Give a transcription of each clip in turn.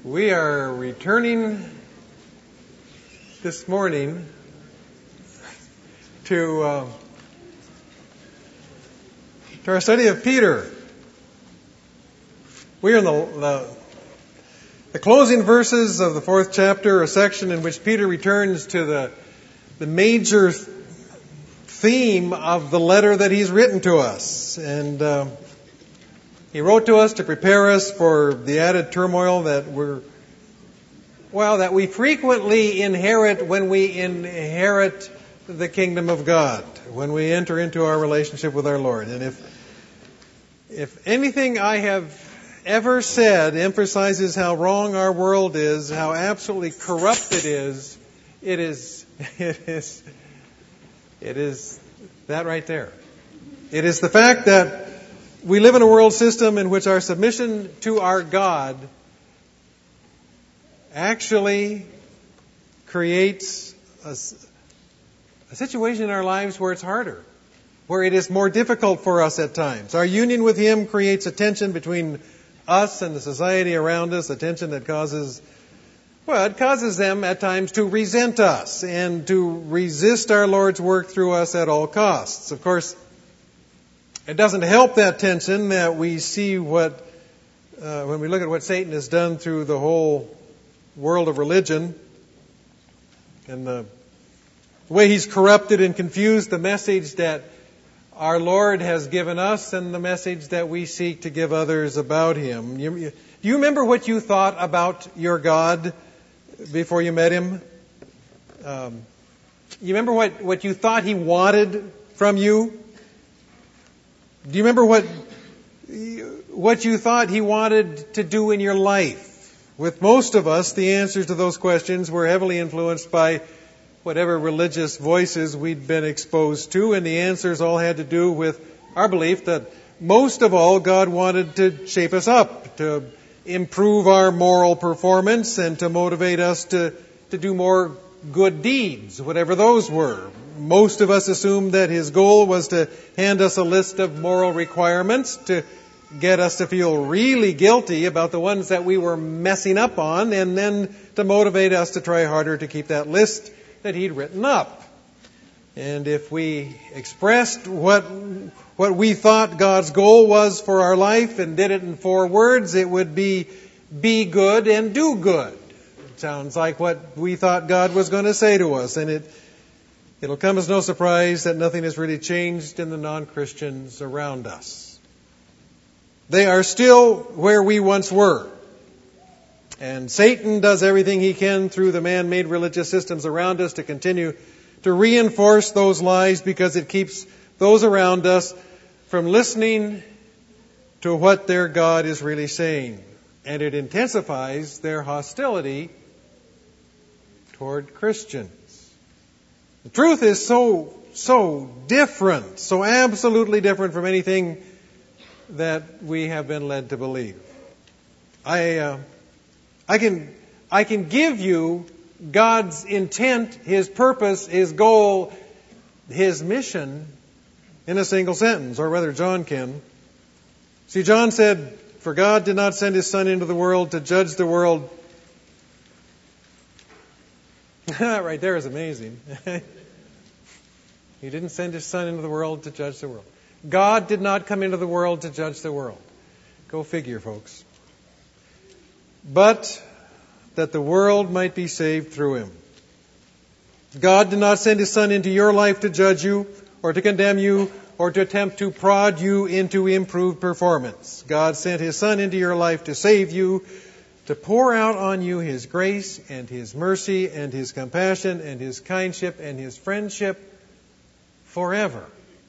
We are returning this morning to our study of Peter. We are in the closing verses of the 4th chapter, a section in which Peter returns to the major theme of the letter that he's written to us. And he wrote to us to prepare us for the added turmoil that we frequently inherit when we inherit the kingdom of God, when we enter into our relationship with our Lord. And if anything I have ever said emphasizes how wrong our world is, how absolutely corrupt it is that right there. It is the fact that we live in a world system in which our submission to our God actually creates a situation in our lives where it's harder, where it is more difficult for us at times. Our union with Him creates a tension between us and the society around us, a tension that causes them at times to resent us and to resist our Lord's work through us at all costs. Of course, it doesn't help that tension that we see when we look at what Satan has done through the whole world of religion and the way he's corrupted and confused the message that our Lord has given us and the message that we seek to give others about Him. Do you remember what you thought about your God before you met Him? You remember what you thought He wanted from you? Do you remember what you thought He wanted to do in your life? With most of us, the answers to those questions were heavily influenced by whatever religious voices we'd been exposed to, and the answers all had to do with our belief that most of all, God wanted to shape us up, to improve our moral performance, and to motivate us to do more good deeds, whatever those were. Most of us assumed that His goal was to hand us a list of moral requirements to get us to feel really guilty about the ones that we were messing up on, and then to motivate us to try harder to keep that list that He'd written up. And if we expressed what we thought God's goal was for our life and did it in 4 words, it would be good and do good. It sounds like what we thought God was going to say to us, and it'll come as no surprise that nothing has really changed in the non-Christians around us. They are still where we once were. And Satan does everything he can through the man-made religious systems around us to continue to reinforce those lies, because it keeps those around us from listening to what their God is really saying. And it intensifies their hostility toward Christians. The truth is so different, so absolutely different from anything that we have been led to believe. I can give you God's intent, His purpose, His goal, His mission in a single sentence, or rather John can. See, John said, "For God did not send His Son into the world to judge the world." That right there is amazing. He didn't send His Son into the world to judge the world. God did not come into the world to judge the world. Go figure, folks. But that the world might be saved through Him. God did not send His Son into your life to judge you, or to condemn you, or to attempt to prod you into improved performance. God sent His Son into your life to save you, to pour out on you His grace and His mercy and His compassion and His kindship and His friendship forever.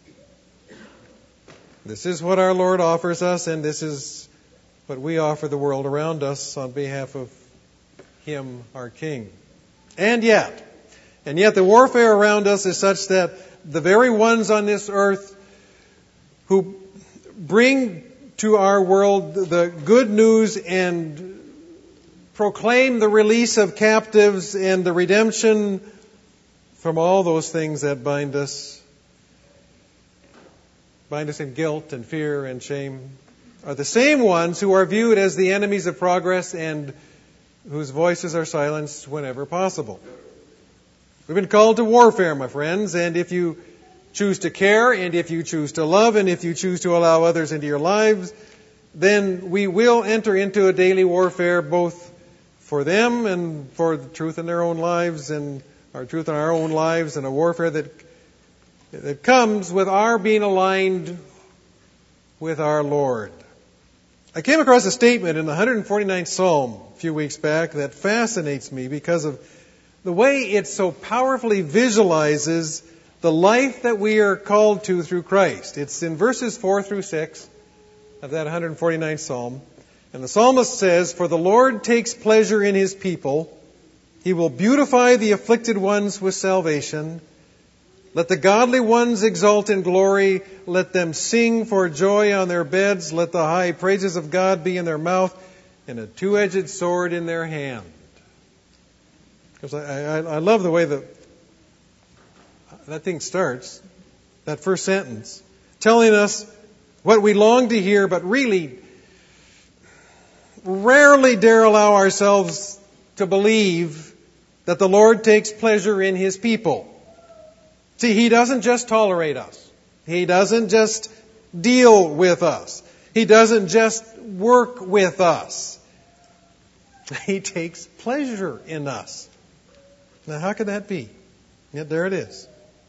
This is what our Lord offers us, and this is what we offer the world around us on behalf of Him, our King. And yet the warfare around us is such that the very ones on this earth who bring to our world the good news and proclaim the release of captives and the redemption from all those things that bind us in guilt and fear and shame, are the same ones who are viewed as the enemies of progress and whose voices are silenced whenever possible. We've been called to warfare, my friends, and if you choose to care, and if you choose to love, and if you choose to allow others into your lives, then we will enter into a daily warfare both for them and for the truth in their own lives and our truth in our own lives, and a warfare that comes with our being aligned with our Lord. I came across a statement in the 149th Psalm a few weeks back that fascinates me because of the way it so powerfully visualizes the life that we are called to through Christ. It's in verses 4 through 6 of that 149th Psalm. And the psalmist says, "For the Lord takes pleasure in His people. He will beautify the afflicted ones with salvation. Let the godly ones exult in glory. Let them sing for joy on their beds. Let the high praises of God be in their mouth and a two-edged sword in their hand." Because I love the way that thing starts, that first sentence, telling us what we long to hear, but really rarely dare allow ourselves to believe, that the Lord takes pleasure in His people. See, He doesn't just tolerate us. He doesn't just deal with us. He doesn't just work with us. He takes pleasure in us. Now, how could that be? Yet there it is.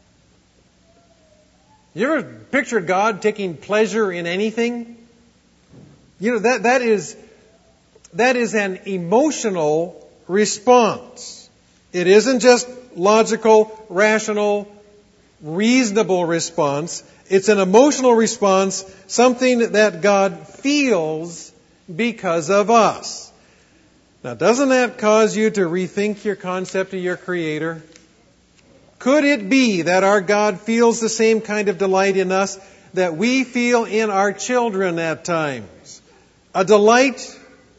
You ever pictured God taking pleasure in anything? You know, that is an emotional response. It isn't just logical, rational, reasonable response. It's an emotional response, something that God feels because of us. Now, doesn't that cause you to rethink your concept of your Creator? Could it be that our God feels the same kind of delight in us that we feel in our children at times? A delight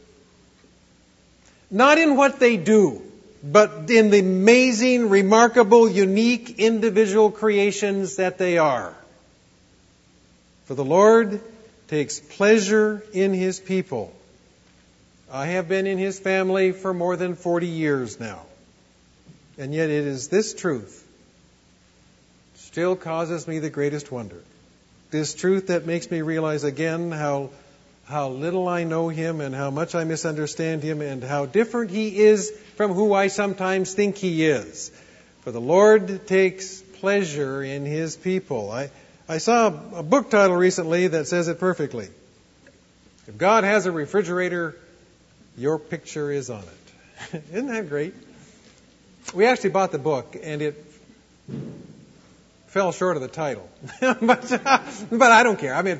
not in what they do, but in the amazing, remarkable, unique, individual creations that they are. For the Lord takes pleasure in His people. I have been in His family for more than 40 years now. And yet it is this truth still causes me the greatest wonder. This truth that makes me realize again how little I know Him and how much I misunderstand Him and how different He is from who I sometimes think He is. For the Lord takes pleasure in His people. I saw a book title recently that says it perfectly. If God has a refrigerator, your picture is on it. Isn't that great? We actually bought the book and it fell short of the title. but I don't care. I mean,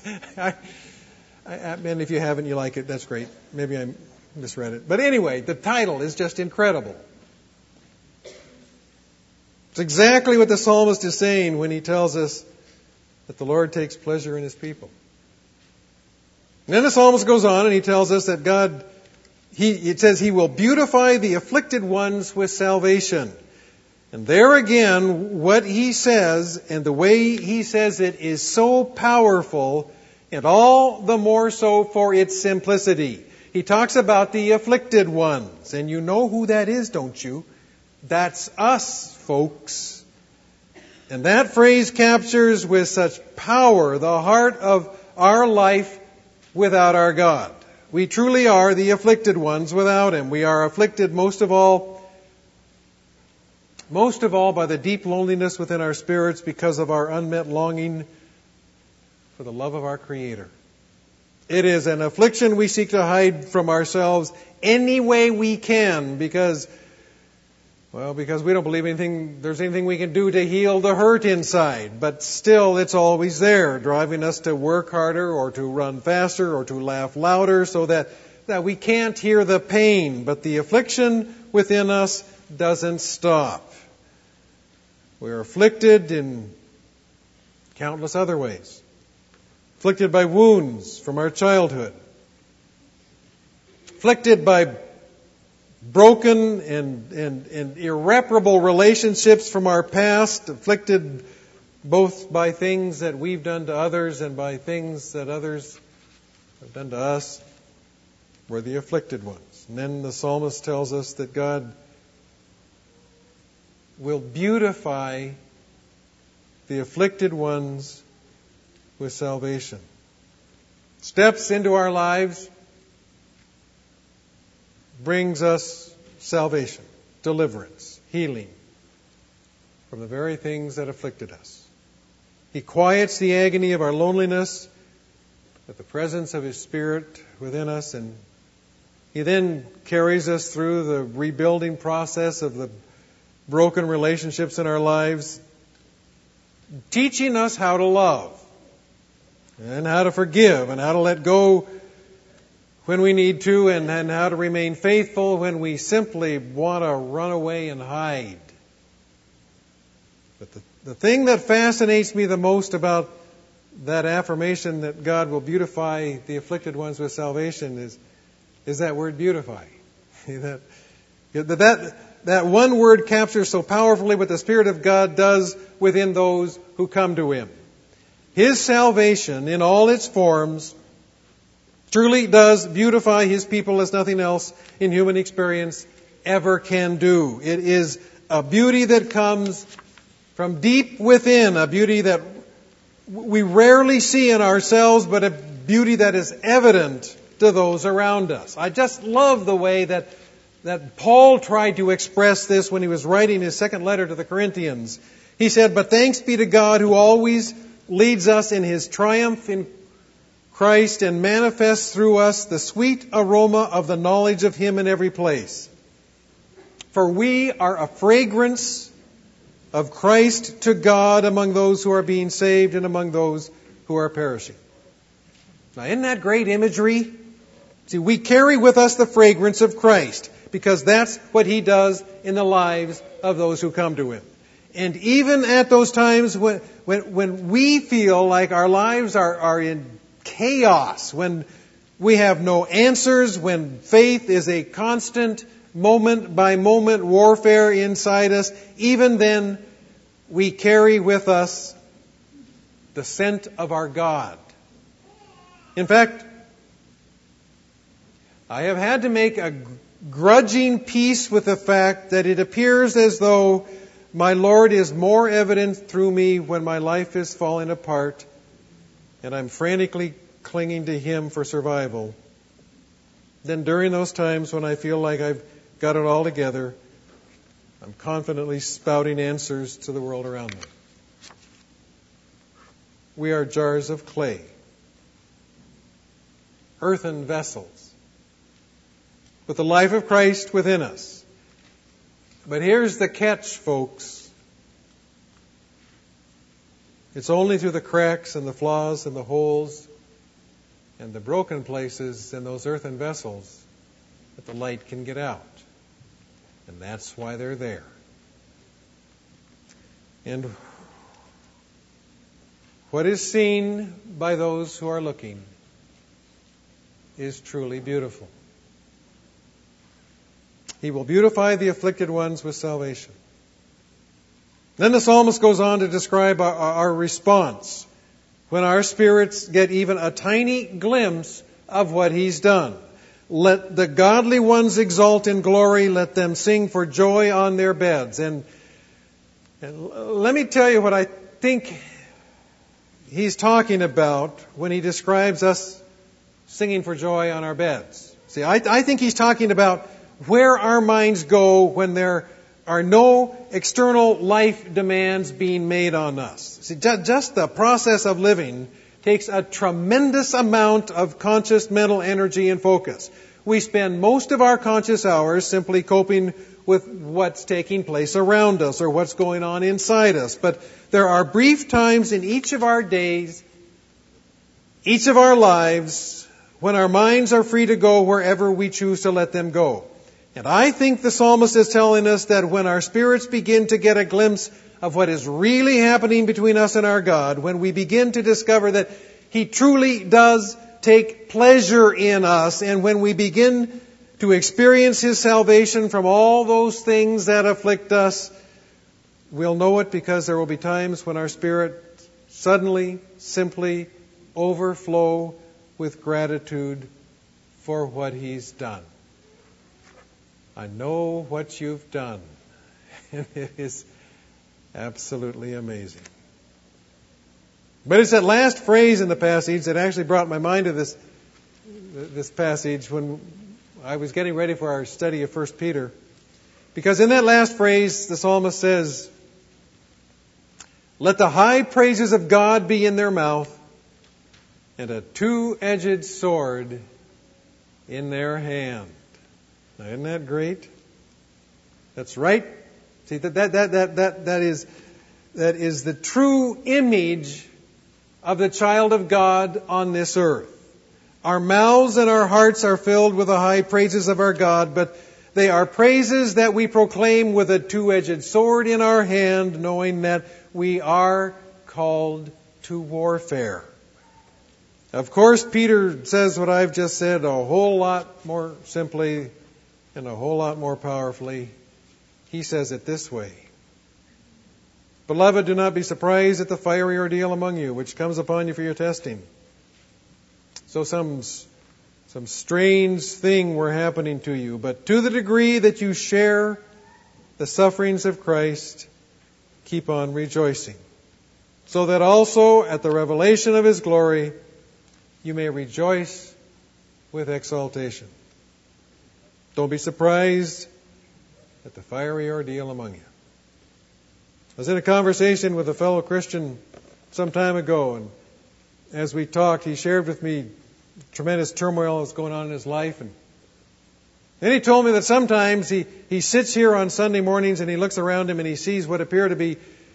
and if you haven't, you like it, that's great. Maybe I misread it. But anyway, the title is just incredible. It's exactly what the psalmist is saying when he tells us that the Lord takes pleasure in His people. And then the psalmist goes on and he tells us that God, it says He will beautify the afflicted ones with salvation. And there again, what he says and the way he says it is so powerful, and all the more so for its simplicity. He talks about the afflicted ones, and you know who that is, don't you? That's us, folks. And that phrase captures with such power the heart of our life without our God. We truly are the afflicted ones without Him. We are afflicted most of all by the deep loneliness within our spirits because of our unmet longing for the love of our Creator. It is an affliction we seek to hide from ourselves any way we can because we don't believe there's anything we can do to heal the hurt inside. But still, it's always there, driving us to work harder or to run faster or to laugh louder so that we can't hear the pain. But the affliction within us doesn't stop. We're afflicted in countless other ways. Afflicted by wounds from our childhood. Afflicted by broken and irreparable relationships from our past. Afflicted both by things that we've done to others and by things that others have done to us. were the afflicted ones. And then the psalmist tells us that God will beautify the afflicted ones with salvation. Steps into our lives brings us salvation, deliverance, healing from the very things that afflicted us. He quiets the agony of our loneliness with the presence of His Spirit within us, and He then carries us through the rebuilding process of the broken relationships in our lives, teaching us how to love and how to forgive and how to let go when we need to, and how to remain faithful when we simply want to run away and hide. But the thing that fascinates me the most about that affirmation that God will beautify the afflicted ones with salvation is that word beautify. That one word captures so powerfully what the Spirit of God does within those who come to Him. His salvation in all its forms truly does beautify His people as nothing else in human experience ever can do. It is a beauty that comes from deep within, a beauty that we rarely see in ourselves, but a beauty that is evident to those around us. I just love the way that Paul tried to express this when he was writing his second letter to the Corinthians. He said, "But thanks be to God who always leads us in His triumph in Christ and manifests through us the sweet aroma of the knowledge of Him in every place. For we are a fragrance of Christ to God among those who are being saved and among those who are perishing." Now, isn't that great imagery? See, we carry with us the fragrance of Christ because that's what He does in the lives of those who come to Him. And even at those times when we feel like our lives are in chaos, when we have no answers, when faith is a constant moment by moment warfare inside us, even then we carry with us the scent of our God. In fact, I have had to make a grudging peace with the fact that it appears as though my Lord is more evident through me when my life is falling apart and I'm frantically clinging to Him for survival than during those times when I feel like I've got it all together. I'm confidently spouting answers to the world around me. We are jars of clay, earthen vessels, with the life of Christ within us. But here's the catch, folks. It's only through the cracks and the flaws and the holes and the broken places in those earthen vessels that the light can get out. And that's why they're there. And what is seen by those who are looking is truly beautiful. He will beautify the afflicted ones with salvation. Then the psalmist goes on to describe our response when our spirits get even a tiny glimpse of what He's done. Let the godly ones exult in glory. Let them sing for joy on their beds. And let me tell you what I think he's talking about when he describes us singing for joy on our beds. See, I think he's talking about where our minds go when there are no external life demands being made on us. See, just the process of living takes a tremendous amount of conscious mental energy and focus. We spend most of our conscious hours simply coping with what's taking place around us or what's going on inside us. But there are brief times in each of our days, each of our lives, when our minds are free to go wherever we choose to let them go. And I think the psalmist is telling us that when our spirits begin to get a glimpse of what is really happening between us and our God, when we begin to discover that He truly does take pleasure in us, and when we begin to experience His salvation from all those things that afflict us, we'll know it because there will be times when our spirit suddenly, simply overflow with gratitude for what He's done. I know what you've done. And it is absolutely amazing. But it's that last phrase in the passage that actually brought my mind to this passage when I was getting ready for our study of 1 Peter. Because in that last phrase, the psalmist says, "Let the high praises of God be in their mouth, and a two-edged sword in their hand." Now, isn't that great? That's right. See, that is the true image of the child of God on this earth. Our mouths and our hearts are filled with the high praises of our God, but they are praises that we proclaim with a two-edged sword in our hand, knowing that we are called to warfare. Of course, Peter says what I've just said a whole lot more simply and a whole lot more powerfully. He says it this way: "Beloved, do not be surprised at the fiery ordeal among you, which comes upon you for your testing." So some strange thing were happening to you, but to the degree that you share the sufferings of Christ, keep on rejoicing, so that also at the revelation of His glory you may rejoice with exaltation. Don't be surprised at the fiery ordeal among you. I was in a conversation with a fellow Christian some time ago, and as we talked, he shared with me tremendous turmoil that's going on in his life. And then he told me that sometimes he sits here on Sunday mornings and he looks around him and he sees what appear to be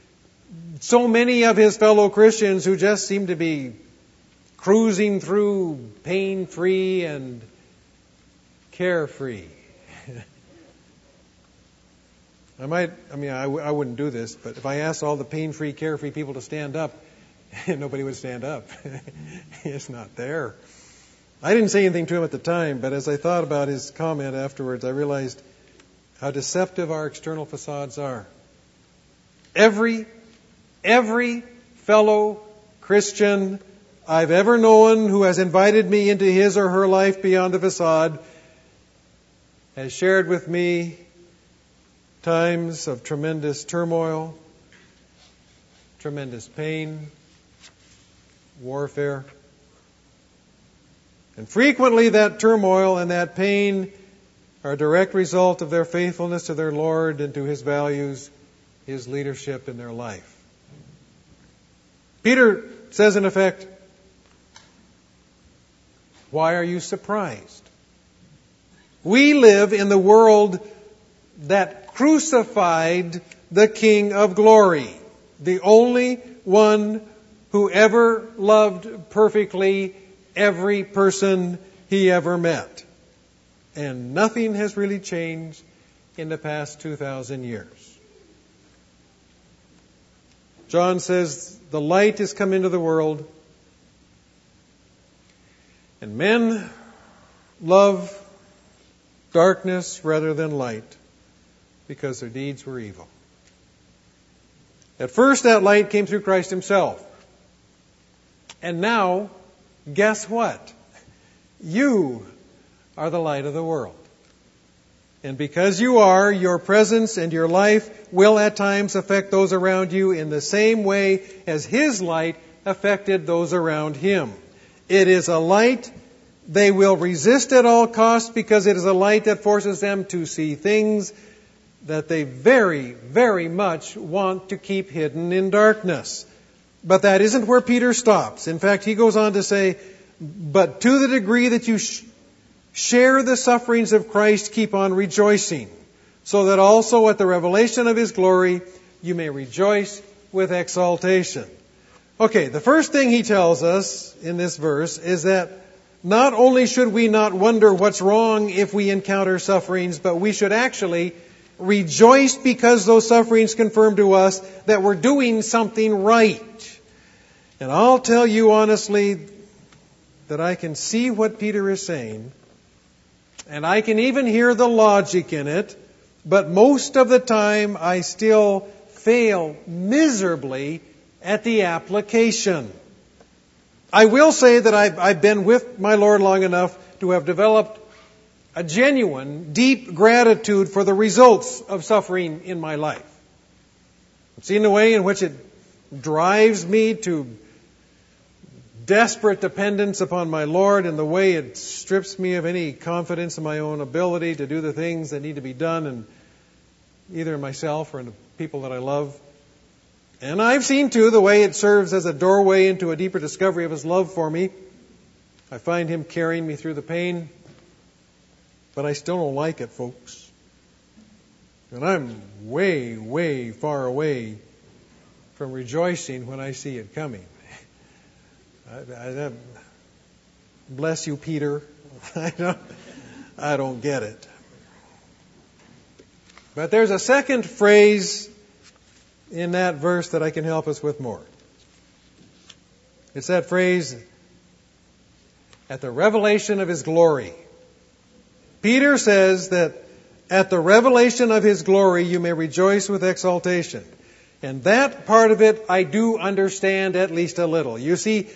so many of his fellow Christians who just seem to be cruising through pain-free and carefree. I wouldn't do this, but if I asked all the pain-free, carefree people to stand up, nobody would stand up. It's not there. I didn't say anything to him at the time, but as I thought about his comment afterwards, I realized how deceptive our external facades are. Every fellow Christian I've ever known who has invited me into his or her life beyond the facade has shared with me times of tremendous turmoil, tremendous pain, warfare. And frequently that turmoil and that pain are a direct result of their faithfulness to their Lord and to His values, His leadership in their life. Peter says in effect, why are you surprised? We live in the world that crucified the King of Glory, the only one who ever loved perfectly every person He ever met. And nothing has really changed in the past 2,000 years. John says, the light has come into the world, and men love darkness rather than light because their deeds were evil. At first, that light came through Christ Himself. And now, guess what? You are the light of the world. And because you are, your presence and your life will at times affect those around you in the same way as His light affected those around Him. It is a light they will resist at all costs because it is a light that forces them to see things that they very, very much want to keep hidden in darkness. But that isn't where Peter stops. In fact, he goes on to say, but to the degree that you share the sufferings of Christ, keep on rejoicing, so that also at the revelation of His glory you may rejoice with exaltation. Okay, the first thing he tells us in this verse is that not only should we not wonder what's wrong if we encounter sufferings, but we should actually rejoice because those sufferings confirm to us that we're doing something right. And I'll tell you honestly that I can see what Peter is saying, and I can even hear the logic in it, but most of the time I still fail miserably at the application. I will say that I've been with my Lord long enough to have developed a genuine, deep gratitude for the results of suffering in my life. I've seen the way in which it drives me to desperate dependence upon my Lord, and the way it strips me of any confidence in my own ability to do the things that need to be done, and either in myself or in the people that I love. And I've seen, too, the way it serves as a doorway into a deeper discovery of His love for me. I find Him carrying me through the pain, but I still don't like it, folks. And I'm way, way far away from rejoicing when I see it coming. Bless you, Peter. I don't get it. But there's a second phrase in that verse that I can help us with more. It's that phrase, at the revelation of His glory. Peter says that at the revelation of His glory you may rejoice with exultation. And that part of it I do understand at least a little. You see,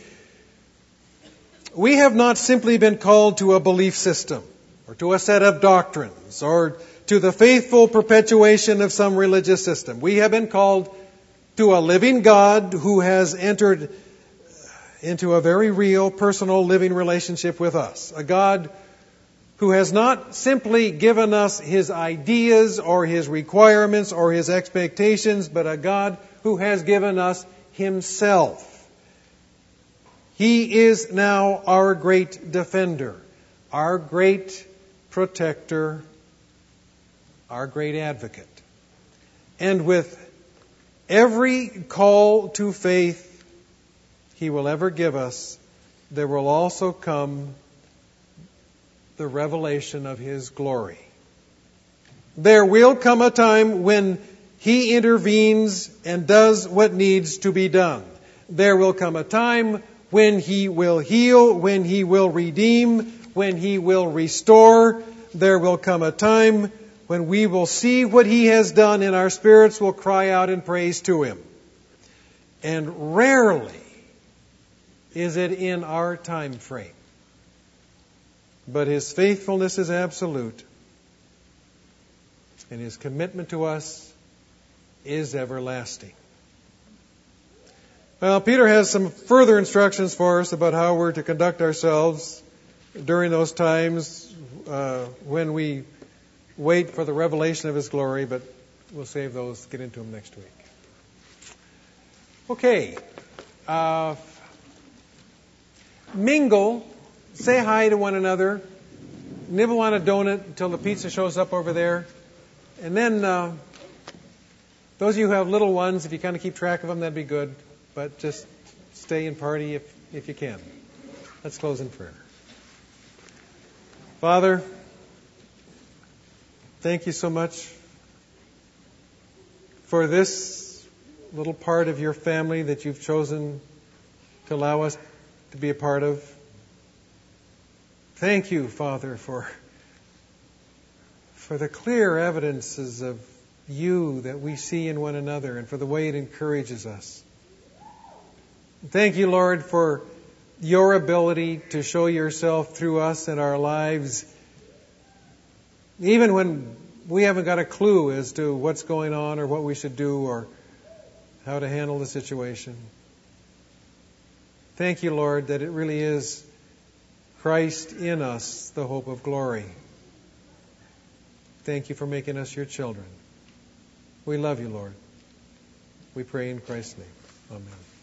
we have not simply been called to a belief system, or to a set of doctrines, or to the faithful perpetuation of some religious system. We have been called to a living God who has entered into a very real, personal, living relationship with us. A God who has not simply given us His ideas or His requirements or His expectations, but a God who has given us Himself. He is now our great defender, our great protector, our great advocate. And with every call to faith He will ever give us, there will also come the revelation of His glory. There will come a time when He intervenes and does what needs to be done. There will come a time when He will heal, when He will redeem, when He will restore. There will come a time when we will see what He has done and our spirits will cry out in praise to Him. And rarely is it in our time frame. But His faithfulness is absolute, and His commitment to us is everlasting. Well, Peter has some further instructions for us about how we're to conduct ourselves during those times when we wait for the revelation of His glory, but we'll save those, get into them next week. Okay. Mingle. Say hi to one another. Nibble on a donut until the pizza shows up over there. And then those of you who have little ones, if you kind of keep track of them, that'd be good. But just stay and party if you can. Let's close in prayer. Father, thank you so much for this little part of your family that you've chosen to allow us to be a part of. Thank you, Father, for the clear evidences of you that we see in one another and for the way it encourages us. Thank you, Lord, for your ability to show yourself through us in our lives, even when we haven't got a clue as to what's going on or what we should do or how to handle the situation. Thank you, Lord, that it really is Christ in us, the hope of glory. Thank you for making us your children. We love you, Lord. We pray in Christ's name. Amen.